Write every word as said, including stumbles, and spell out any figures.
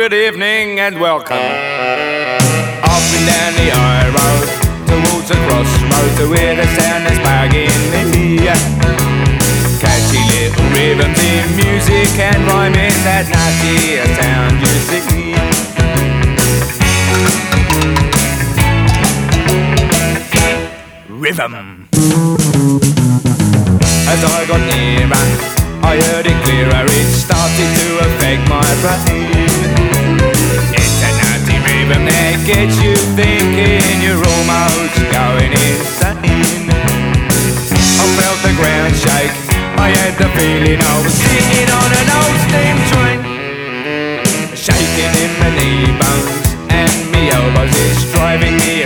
good evening and welcome. Up and down the high road, towards the crossroads, to where the sound is bugging me. Catchy little rhythms in music and rhyme in that nasty sound you see. Rhythm. As I got nearer, I heard it clearer, it started to affect my brain. It's a nasty rhythm that gets you thinking, you're almost going insane. I felt the ground shake, I had the feeling I was sitting on an old steam train. Shaking in my knee bones and me elbows, it's driving me